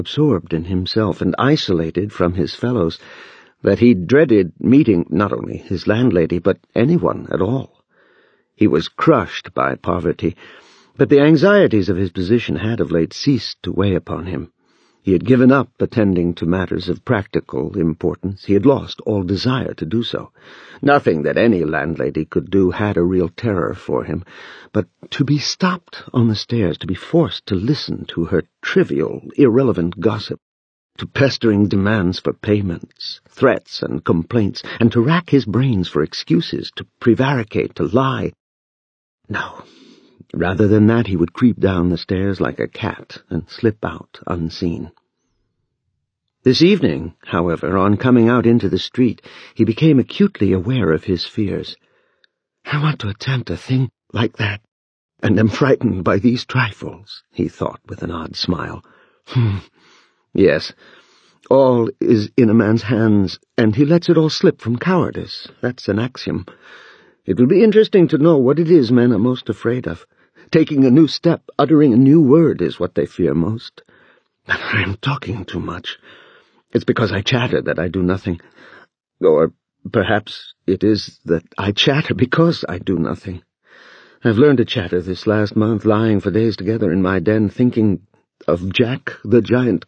absorbed in himself and isolated from his fellows, that he dreaded meeting not only his landlady, but anyone at all. He was crushed by poverty, but the anxieties of his position had of late ceased to weigh upon him. He had given up attending to matters of practical importance. He had lost all desire to do so. Nothing that any landlady could do had a real terror for him, but to be stopped on the stairs, to be forced to listen to her trivial, irrelevant gossip, to pestering demands for payments, threats and complaints, and to rack his brains for excuses, to prevaricate, to lie. No. Rather than that, he would creep down the stairs like a cat and slip out unseen. This evening, however, on coming out into the street, he became acutely aware of his fears. "I want to attempt a thing like that, and am frightened by these trifles," he thought with an odd smile. Yes, all is in a man's hands, and he lets it all slip from cowardice. That's an axiom. It will be interesting to know what it is men are most afraid of. Taking a new step, uttering a new word is what they fear most. But I am talking too much. It's because I chatter that I do nothing. Or perhaps it is that I chatter because I do nothing. I've learned to chatter this last month, lying for days together in my den, thinking of Jack the Giant